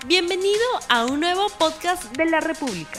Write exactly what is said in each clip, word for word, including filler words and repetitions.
Bienvenido a un nuevo podcast de La República.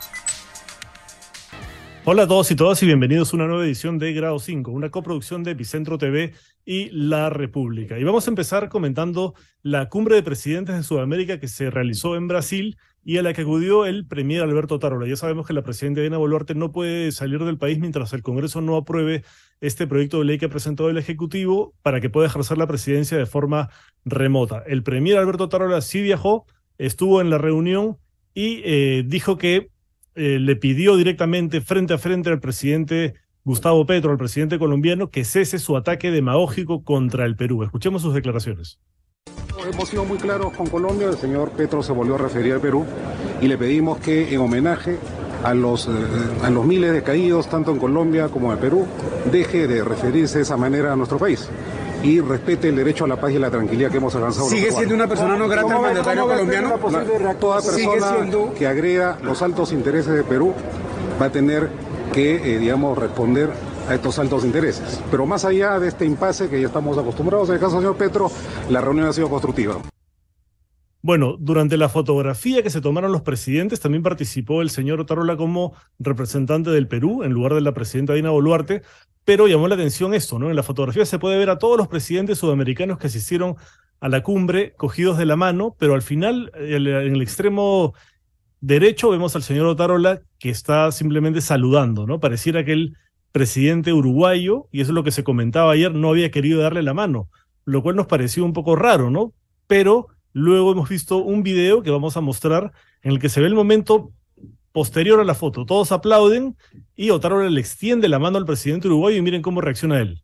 Hola a todos y todas y bienvenidos a una nueva edición de Grado cinco, una coproducción de Epicentro T V y La República. Y vamos a empezar comentando la cumbre de presidentes de Sudamérica que se realizó en Brasil y a la que acudió el premier Alberto Otárola. Ya sabemos que la presidenta Dina Boluarte no puede salir del país mientras el Congreso no apruebe este proyecto de ley que ha presentado el Ejecutivo para que pueda ejercer la presidencia de forma remota. El premier Alberto Otárola sí viajó, estuvo en la reunión y eh, dijo que Eh, le pidió directamente frente a frente al presidente Gustavo Petro, al presidente colombiano, que cese su ataque demagógico contra el Perú. Escuchemos sus declaraciones. Hemos sido muy claros con Colombia, el señor Petro se volvió a referir al Perú y le pedimos que en homenaje a los, eh, a los miles de caídos, tanto en Colombia como en Perú, deje de referirse de esa manera a nuestro país y respete el derecho a la paz y a la tranquilidad que hemos alcanzado. ¿Sigue siendo una persona no grata al mandatario colombiano? Toda persona que agreda los altos intereses de Perú va a tener que, eh, digamos, responder a estos altos intereses. Pero más allá de este impasse que ya estamos acostumbrados, en el caso del señor Petro, la reunión ha sido constructiva. Bueno, durante la fotografía que se tomaron los presidentes también participó el señor Otárola como representante del Perú en lugar de la presidenta Dina Boluarte, pero llamó la atención esto, ¿no? En la fotografía se puede ver a todos los presidentes sudamericanos que asistieron a la cumbre cogidos de la mano, pero al final, en el extremo derecho, vemos al señor Otárola que está simplemente saludando, ¿no? Pareciera que el presidente uruguayo, y eso es lo que se comentaba ayer, no había querido darle la mano, lo cual nos pareció un poco raro, ¿no? Pero luego hemos visto un video que vamos a mostrar en el que se ve el momento posterior a la foto. Todos aplauden y Otárola le extiende la mano al presidente uruguayo y miren cómo reacciona él.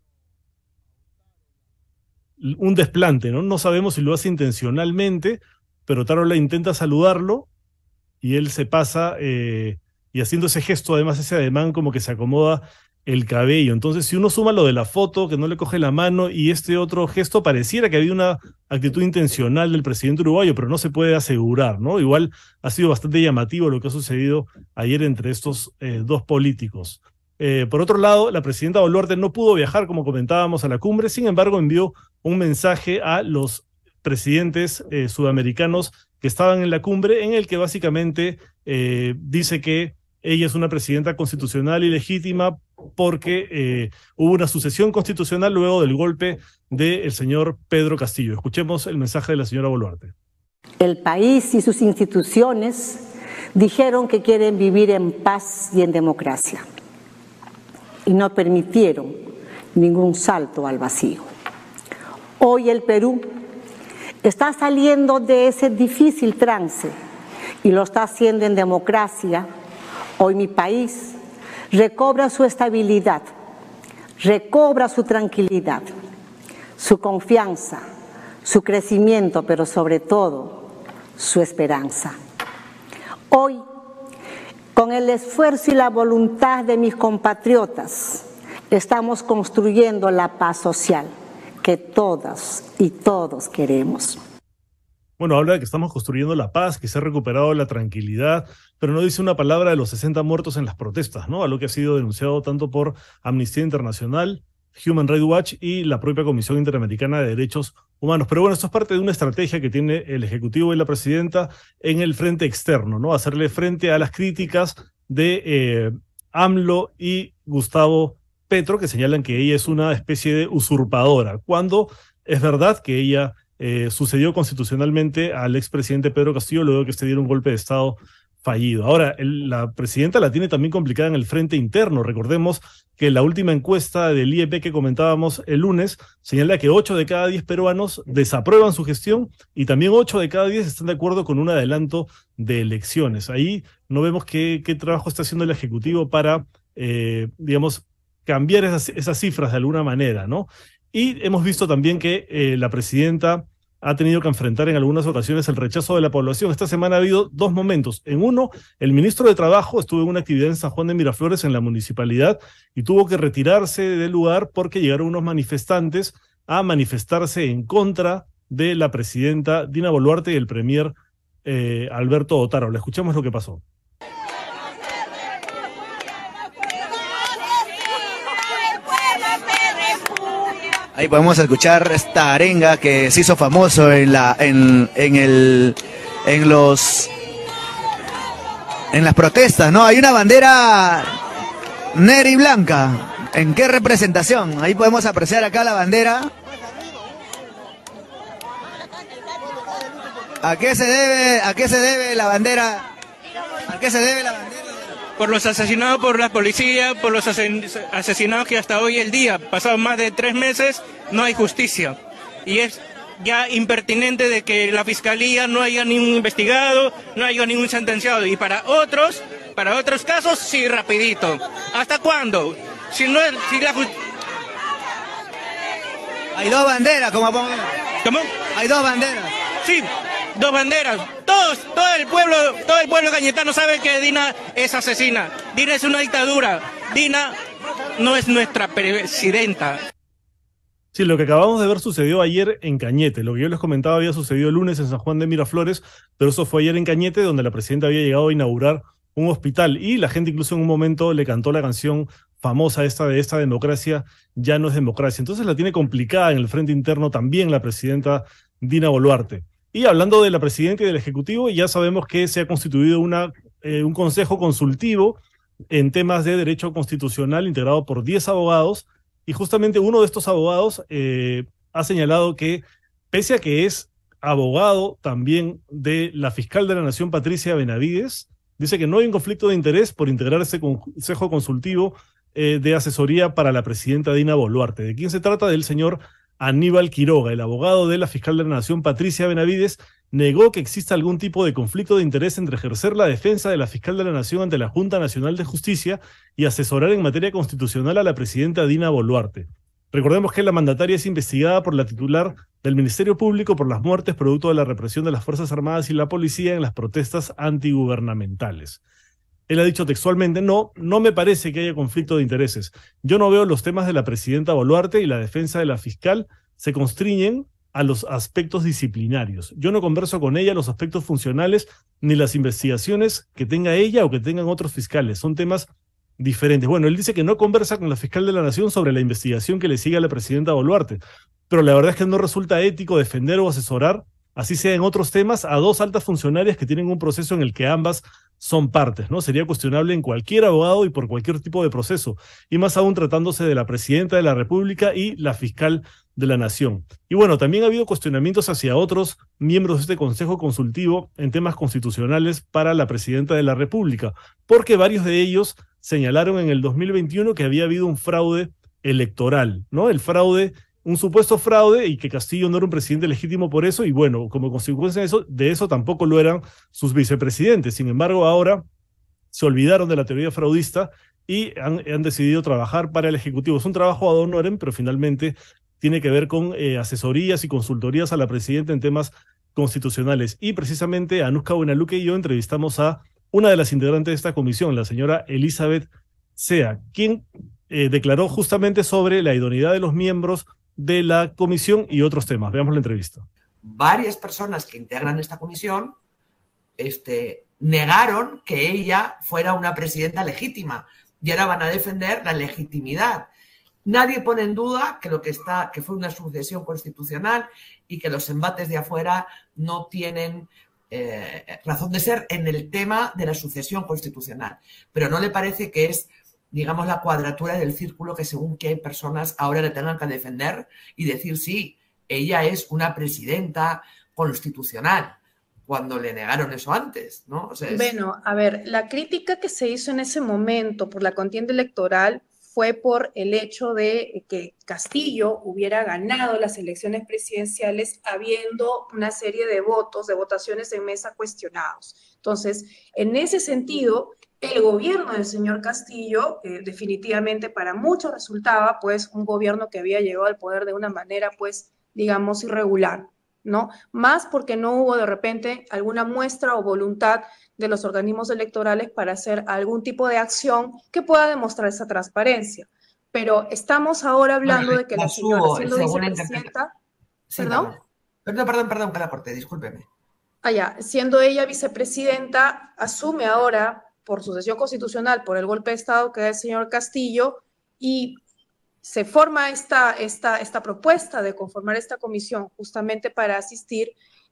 Un desplante, ¿no? No sabemos si lo hace intencionalmente, pero Otárola intenta saludarlo y él se pasa eh, y haciendo ese gesto, además ese ademán como que se acomoda el cabello. Entonces, si uno suma lo de la foto, que no le coge la mano, y este otro gesto, pareciera que había una actitud intencional del presidente uruguayo, pero no se puede asegurar, ¿no? Igual ha sido bastante llamativo lo que ha sucedido ayer entre estos eh, dos políticos. Eh, por otro lado, la presidenta Boluarte no pudo viajar, como comentábamos, a la cumbre, sin embargo, envió un mensaje a los presidentes eh, sudamericanos que estaban en la cumbre, en el que básicamente eh, dice que ella es una presidenta constitucional y legítima porque eh, hubo una sucesión constitucional luego del golpe del señor Pedro Castillo. Escuchemos el mensaje de la señora Boluarte. El país y sus instituciones dijeron que quieren vivir en paz y en democracia y no permitieron ningún salto al vacío. Hoy el Perú está saliendo de ese difícil trance y lo está haciendo en democracia. Hoy mi país recobra su estabilidad, recobra su tranquilidad, su confianza, su crecimiento, pero sobre todo su esperanza. Hoy, con el esfuerzo y la voluntad de mis compatriotas, estamos construyendo la paz social que todas y todos queremos. Bueno, habla de que estamos construyendo la paz, que se ha recuperado la tranquilidad, pero no dice una palabra de los sesenta muertos en las protestas, ¿no? Algo que ha sido denunciado tanto por Amnistía Internacional, Human Rights Watch y la propia Comisión Interamericana de Derechos Humanos. Pero bueno, esto es parte de una estrategia que tiene el Ejecutivo y la Presidenta en el frente externo, ¿no? Hacerle frente a las críticas de eh, AMLO y Gustavo Petro, que señalan que ella es una especie de usurpadora, cuando es verdad que ella Eh, sucedió constitucionalmente al expresidente Pedro Castillo luego de que este diera un golpe de Estado fallido. Ahora, el, la presidenta la tiene también complicada en el frente interno. Recordemos que la última encuesta del I E P que comentábamos el lunes señala que ocho de cada diez peruanos desaprueban su gestión y también ocho de cada diez están de acuerdo con un adelanto de elecciones. Ahí no vemos qué, qué trabajo está haciendo el Ejecutivo para, eh, digamos, cambiar esas, esas cifras de alguna manera, ¿no? Y hemos visto también que eh, la presidenta ha tenido que enfrentar en algunas ocasiones el rechazo de la población. Esta semana ha habido dos momentos. En uno, el ministro de Trabajo estuvo en una actividad en San Juan de Miraflores, en la municipalidad, y tuvo que retirarse del lugar porque llegaron unos manifestantes a manifestarse en contra de la presidenta Dina Boluarte y el premier eh, Alberto Otárola. Escuchemos lo que pasó. Ahí podemos escuchar esta arenga que se hizo famoso en la en, en el en los en las protestas, ¿no? Hay una bandera negra y blanca. ¿En qué representación? Ahí podemos apreciar acá la bandera. ¿A qué se debe, a qué se debe la bandera? ¿A qué se debe la bandera? Por los asesinados por la policía, por los asesinados que hasta hoy el día, pasados más de tres meses, no hay justicia. Y es ya impertinente de que la fiscalía no haya ningún investigado, no haya ningún sentenciado. Y para otros, para otros casos, sí, rapidito. ¿Hasta cuándo? Si no, si la Hay dos banderas, como pongo. ¿Cómo? Hay dos banderas. Sí, dos banderas. Todos, todo el pueblo, todo el pueblo cañetano sabe que Dina es asesina. Dina es una dictadura. Dina no es nuestra presidenta. Sí, lo que acabamos de ver sucedió ayer en Cañete. Lo que yo les comentaba había sucedido el lunes en San Juan de Miraflores, pero eso fue ayer en Cañete, donde la presidenta había llegado a inaugurar un hospital y la gente incluso en un momento le cantó la canción famosa esta de esta democracia ya no es democracia. Entonces la tiene complicada en el frente interno también la presidenta Dina Boluarte. Y hablando de la presidenta y del Ejecutivo, ya sabemos que se ha constituido una, eh, un consejo consultivo en temas de derecho constitucional integrado por diez abogados. Y justamente uno de estos abogados eh, ha señalado que, pese a que es abogado también de la fiscal de la Nación, Patricia Benavides, dice que no hay un conflicto de interés por integrar ese consejo consultivo eh, de asesoría para la presidenta Dina Boluarte. ¿De quién se trata? Del señor Aníbal Quiroga. El abogado de la fiscal de la Nación, Patricia Benavides, negó que exista algún tipo de conflicto de interés entre ejercer la defensa de la fiscal de la Nación ante la Junta Nacional de Justicia y asesorar en materia constitucional a la presidenta Dina Boluarte. Recordemos que la mandataria es investigada por la titular del Ministerio Público por las muertes producto de la represión de las Fuerzas Armadas y la policía en las protestas antigubernamentales. Él ha dicho textualmente, no, no me parece que haya conflicto de intereses. Yo no veo los temas de la presidenta Boluarte y la defensa de la fiscal se constriñen a los aspectos disciplinarios. Yo no converso con ella los aspectos funcionales ni las investigaciones que tenga ella o que tengan otros fiscales. Son temas diferentes. Bueno, él dice que no conversa con la fiscal de la Nación sobre la investigación que le sigue a la presidenta Boluarte, pero la verdad es que no resulta ético defender o asesorar, así sea en otros temas, a dos altas funcionarias que tienen un proceso en el que ambas son partes, ¿no? Sería cuestionable en cualquier abogado y por cualquier tipo de proceso, y más aún tratándose de la presidenta de la República y la fiscal de la Nación. Y bueno, también ha habido cuestionamientos hacia otros miembros de este Consejo Consultivo en temas constitucionales para la presidenta de la República, porque varios de ellos señalaron en el dos mil veintiuno que había habido un fraude electoral, ¿no? El fraude, un supuesto fraude, y que Castillo no era un presidente legítimo por eso, y bueno, como consecuencia de eso, de eso tampoco lo eran sus vicepresidentes. Sin embargo, ahora se olvidaron de la teoría fraudista y han, han decidido trabajar para el Ejecutivo. Es un trabajo ad honorem, pero finalmente tiene que ver con eh, asesorías y consultorías a la presidenta en temas constitucionales. Y precisamente Anuska Buenaluque y yo entrevistamos a una de las integrantes de esta comisión, la señora Elizabeth Sea, quien eh, declaró justamente sobre la idoneidad de los miembros de la comisión y otros temas. Veamos la entrevista. Varias personas que integran esta comisión este, negaron que ella fuera una presidenta legítima y ahora van a defender la legitimidad. Nadie pone en duda que lo que está, que fue una sucesión constitucional y que los embates de afuera no tienen eh, razón de ser en el tema de la sucesión constitucional. Pero ¿no le parece que es, digamos, la cuadratura del círculo que según qué personas ahora le tengan que defender y decir, sí, ella es una presidenta constitucional, cuando le negaron eso antes, ¿no? O sea, es... Bueno, a ver, la crítica que se hizo en ese momento por la contienda electoral fue por el hecho de que Castillo hubiera ganado las elecciones presidenciales habiendo una serie de votos, de votaciones en mesa cuestionados. Entonces, en ese sentido, el gobierno del señor Castillo eh, definitivamente para muchos resultaba pues un gobierno que había llegado al poder de una manera pues digamos irregular, ¿no? Más porque no hubo de repente alguna muestra o voluntad de los organismos electorales para hacer algún tipo de acción que pueda demostrar esa transparencia. Pero estamos ahora hablando bueno, de que la señora siendo vicepresidenta... Sí, ¿Perdón? Perdón, perdón, perdón, que la corté, discúlpeme. Ah, ya, siendo ella vicepresidenta, asume ahora por sucesión constitucional, por el golpe de Estado que da el señor Castillo, y se forma esta, esta, esta propuesta de conformar esta comisión justamente para asistir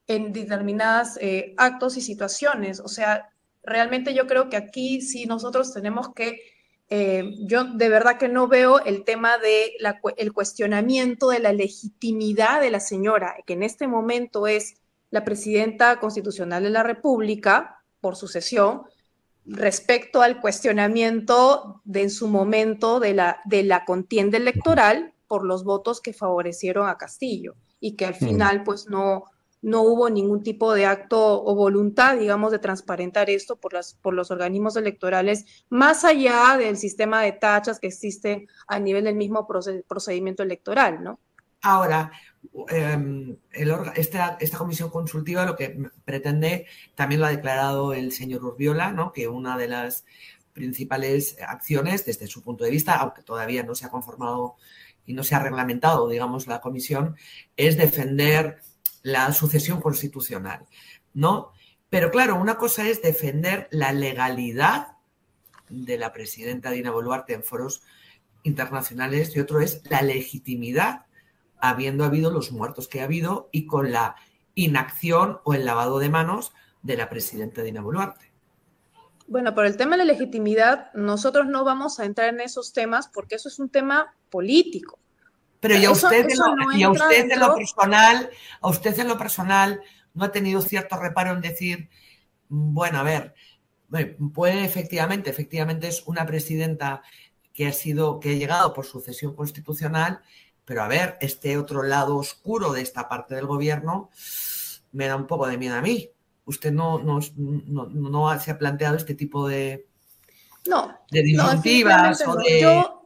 en determinados eh, actos y situaciones. O sea, realmente yo creo que aquí sí nosotros tenemos que, eh, yo de verdad que no veo el tema de la, el cuestionamiento de la legitimidad de la señora, que en este momento es la presidenta constitucional de la República por sucesión, respecto al cuestionamiento de en su momento de la, de la contienda electoral por los votos que favorecieron a Castillo y que al final pues no, no hubo ningún tipo de acto o voluntad, digamos, de transparentar esto por, las, por los organismos electorales, más allá del sistema de tachas que existe a nivel del mismo procedimiento electoral, ¿no? Ahora, eh, el, esta, esta comisión consultiva lo que pretende, también lo ha declarado el señor Urbiola, ¿no? Que una de las principales acciones desde su punto de vista, aunque todavía no se ha conformado y no se ha reglamentado, digamos, la comisión, es defender la sucesión constitucional, ¿no? Pero claro, una cosa es defender la legalidad de la presidenta Dina Boluarte en foros internacionales y otro es la legitimidad, habiendo habido los muertos que ha habido y con la inacción o el lavado de manos de la presidenta Dina Boluarte. Bueno, por el tema de la legitimidad, nosotros no vamos a entrar en esos temas porque eso es un tema político. Pero y a usted, eso, en, lo, no y a usted dentro... en lo personal, a usted en lo personal no ha tenido cierto reparo en decir, bueno, a ver, puede efectivamente, efectivamente es una presidenta que ha sido, que ha llegado por sucesión constitucional. Pero a ver, este otro lado oscuro de esta parte del gobierno me da un poco de miedo a mí. ¿Usted no, no, no, no se ha planteado este tipo de, no, de disyuntivas? No, o de... Yo,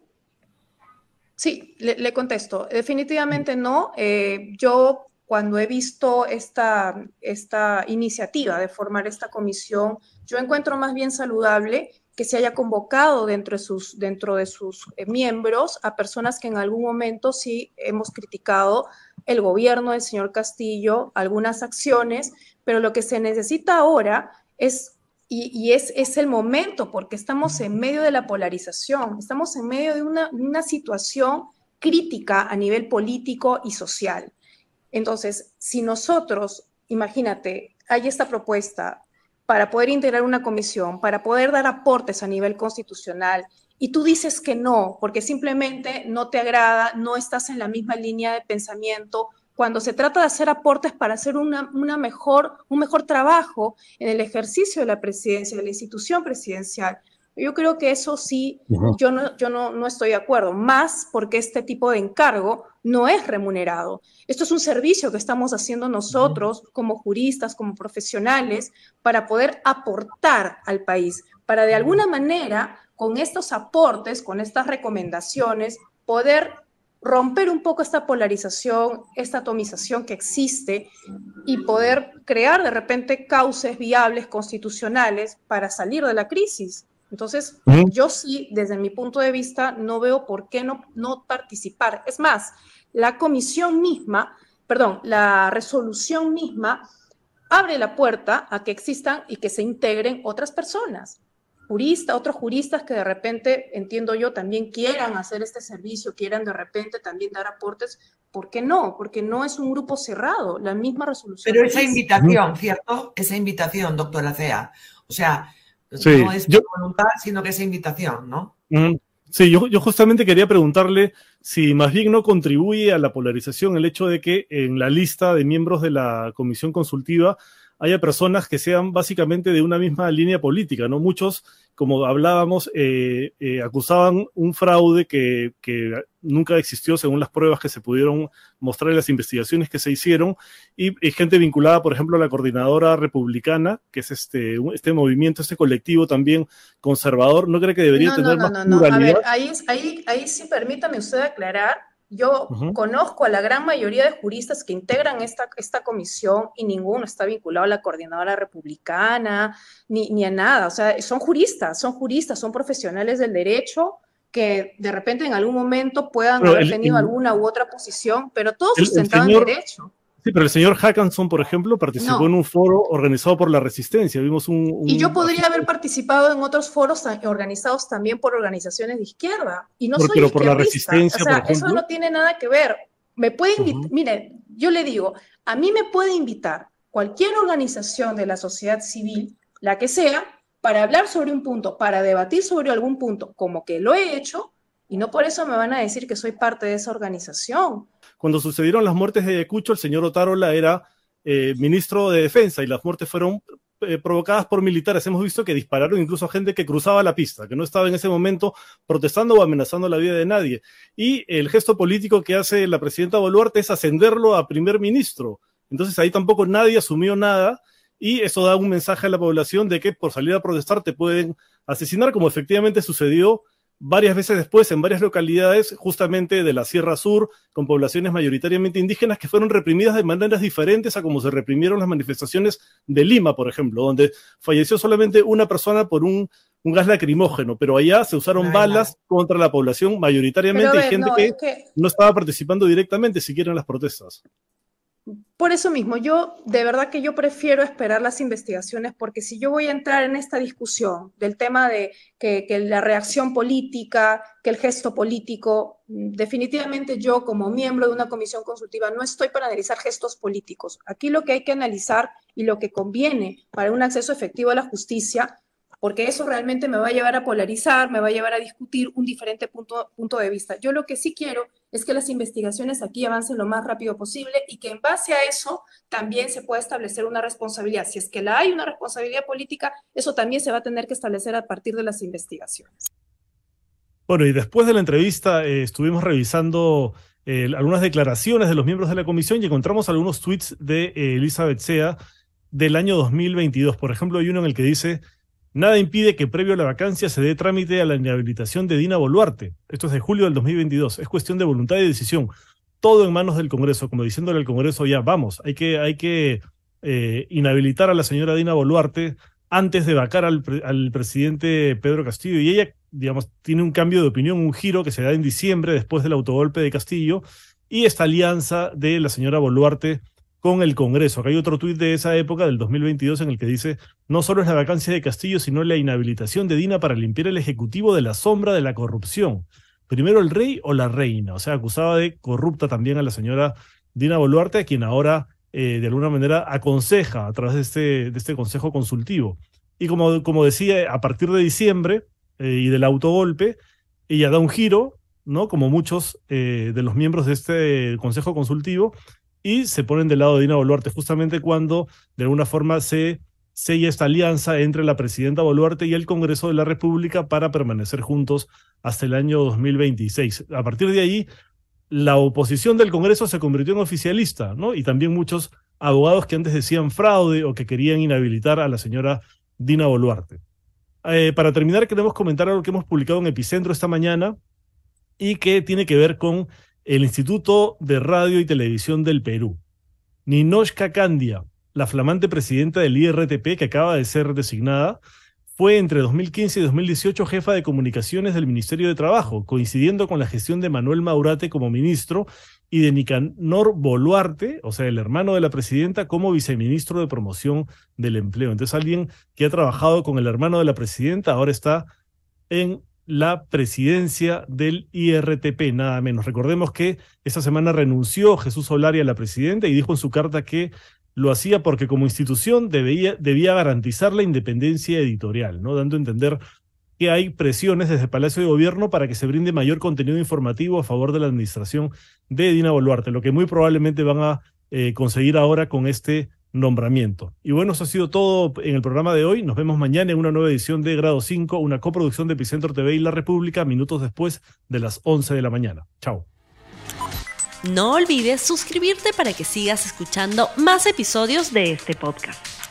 sí, le, le contesto. Definitivamente no. Eh, yo cuando he visto esta, esta iniciativa de formar esta comisión, yo encuentro más bien saludable que se haya convocado dentro de sus, dentro de sus eh, miembros a personas que en algún momento sí hemos criticado el gobierno del señor Castillo, algunas acciones, pero lo que se necesita ahora es, y, y es, es el momento, porque estamos en medio de la polarización, estamos en medio de una, una situación crítica a nivel político y social. Entonces, si nosotros, imagínate, hay esta propuesta para poder integrar una comisión, para poder dar aportes a nivel constitucional, y tú dices que no, porque simplemente no te agrada, no estás en la misma línea de pensamiento, cuando se trata de hacer aportes para hacer una, una mejor, un mejor trabajo en el ejercicio de la presidencia, de la institución presidencial. Yo creo que eso sí, uh-huh. yo, no, yo no, no estoy de acuerdo, más porque este tipo de encargo no es remunerado. Esto es un servicio que estamos haciendo nosotros como juristas, como profesionales, para poder aportar al país, para de alguna manera, con estos aportes, con estas recomendaciones, poder romper un poco esta polarización, esta atomización que existe y poder crear de repente cauces viables constitucionales para salir de la crisis. Entonces, uh-huh. yo sí, desde mi punto de vista, no veo por qué no, no participar. Es más, la comisión misma, perdón, la resolución misma abre la puerta a que existan y que se integren otras personas, juristas, otros juristas que de repente, entiendo yo, también quieran hacer este servicio, quieran de repente también dar aportes. ¿Por qué no? Porque no es un grupo cerrado, la misma resolución. Pero esa invitación, ¿cierto? Esa invitación, doctora Cea, o sea... Sí, no es yo, voluntad, sino que es invitación, ¿no? Sí, yo, yo justamente quería preguntarle si más bien no contribuye a la polarización el hecho de que en la lista de miembros de la comisión consultiva haya personas que sean básicamente de una misma línea política, ¿no? Muchos, como hablábamos, eh, eh, acusaban un fraude que, que nunca existió según las pruebas que se pudieron mostrar en las investigaciones que se hicieron, y, y gente vinculada, por ejemplo, a la coordinadora republicana, que es este, este movimiento, este colectivo también conservador. ¿No cree que debería no, tener no, no, más no, pluralidad? No, a ver, ahí, ahí, ahí sí permítame usted aclarar. Yo uh-huh. conozco a la gran mayoría de juristas que integran esta, esta comisión y ninguno está vinculado a la coordinadora republicana ni, ni a nada. O sea, son juristas, son juristas, son profesionales del derecho que de repente en algún momento puedan pero haber el, tenido el, alguna u otra posición, pero todos sustentaban el derecho. Sí, pero el señor Hackanson, por ejemplo, participó no. en un foro organizado por la Resistencia. Vimos un, un... Y yo podría haber participado en otros foros organizados también por organizaciones de izquierda. Y no por, soy pero izquierdista. Por la Resistencia, o sea, por ejemplo. Eso no tiene nada que ver. Me puede invitar, uh-huh. mire, yo le digo, a mí me puede invitar cualquier organización de la sociedad civil, la que sea, para hablar sobre un punto, para debatir sobre algún punto, como que lo he hecho, y no por eso me van a decir que soy parte de esa organización. Cuando sucedieron las muertes de Ayacucho, el señor Otárola era eh, ministro de Defensa y las muertes fueron eh, provocadas por militares. Hemos visto que dispararon incluso a gente que cruzaba la pista, que no estaba en ese momento protestando o amenazando la vida de nadie. Y el gesto político que hace la presidenta Boluarte es ascenderlo a primer ministro. Entonces ahí tampoco nadie asumió nada y eso da un mensaje a la población de que por salir a protestar te pueden asesinar, como efectivamente sucedió varias veces después en varias localidades justamente de la Sierra Sur, con poblaciones mayoritariamente indígenas que fueron reprimidas de maneras diferentes a como se reprimieron las manifestaciones de Lima, por ejemplo, donde falleció solamente una persona por un, un gas lacrimógeno, pero allá se usaron Ay, balas no. contra la población mayoritariamente Pero a y ver, gente no, que, es que no estaba participando directamente siquiera en las protestas. Por eso mismo, yo de verdad que yo prefiero esperar las investigaciones, porque si yo voy a entrar en esta discusión del tema de que, que la reacción política, que el gesto político, definitivamente yo como miembro de una comisión consultiva no estoy para analizar gestos políticos. Aquí lo que hay que analizar y lo que conviene para un acceso efectivo a la justicia, porque eso realmente me va a llevar a polarizar, me va a llevar a discutir un diferente punto, punto de vista. Yo lo que sí quiero es que las investigaciones aquí avancen lo más rápido posible y que en base a eso también se pueda establecer una responsabilidad. Si es que la hay una responsabilidad política, eso también se va a tener que establecer a partir de las investigaciones. Bueno, y después de la entrevista eh, estuvimos revisando eh, algunas declaraciones de los miembros de la comisión y encontramos algunos tweets de eh, Elizabeth Sea del año dos mil veintidós. Por ejemplo, hay uno en el que dice: nada impide que previo a la vacancia se dé trámite a la inhabilitación de Dina Boluarte. Esto es de julio del dos mil veintidós. Es cuestión de voluntad y decisión. Todo en manos del Congreso, como diciéndole al Congreso, ya, vamos, hay que, hay que eh, inhabilitar a la señora Dina Boluarte antes de vacar al, al presidente Pedro Castillo. Y ella, digamos, tiene un cambio de opinión, un giro que se da en diciembre después del autogolpe de Castillo y esta alianza de la señora Boluarte con el Congreso. Acá hay otro tuit de esa época, del dos mil veintidós, en el que dice: no solo es la vacancia de Castillo, sino la inhabilitación de Dina para limpiar el Ejecutivo de la sombra de la corrupción. Primero el rey o la reina. O sea, acusaba de corrupta también a la señora Dina Boluarte, a quien ahora eh, de alguna manera aconseja a través de este, de este consejo consultivo. Y como, como decía, a partir de diciembre eh, y del autogolpe, ella da un giro, ¿no? Como muchos eh, de los miembros de este consejo consultivo, y se ponen del lado de Dina Boluarte, justamente cuando de alguna forma se sella esta alianza entre la presidenta Boluarte y el Congreso de la República para permanecer juntos hasta el año dos mil veintiséis. A partir de ahí, la oposición del Congreso se convirtió en oficialista, ¿no? Y también muchos abogados que antes decían fraude o que querían inhabilitar a la señora Dina Boluarte. Eh, para terminar, queremos comentar algo que hemos publicado en Epicentro esta mañana y que tiene que ver con el Instituto de Radio y Televisión del Perú. Ninochka Candia, la flamante presidenta del I R T P que acaba de ser designada, fue entre dos mil quince y dos mil dieciocho jefa de comunicaciones del Ministerio de Trabajo, coincidiendo con la gestión de Manuel Maurate como ministro y de Nicanor Boluarte, o sea, el hermano de la presidenta, como viceministro de Promoción del Empleo. Entonces, alguien que ha trabajado con el hermano de la presidenta ahora está en la presidencia del I R T P, nada menos. Recordemos que esta semana renunció Jesús Solari a la presidenta y dijo en su carta que lo hacía porque como institución debía, debía garantizar la independencia editorial, ¿no? Dando a entender que hay presiones desde el Palacio de Gobierno para que se brinde mayor contenido informativo a favor de la administración de Dina Boluarte, lo que muy probablemente van a eh, conseguir ahora con este nombramiento. Y bueno, eso ha sido todo en el programa de hoy. Nos vemos mañana en una nueva edición de Grado cinco, una coproducción de Epicentro T V y La República, minutos después de las once de la mañana. Chao. No olvides suscribirte para que sigas escuchando más episodios de este podcast.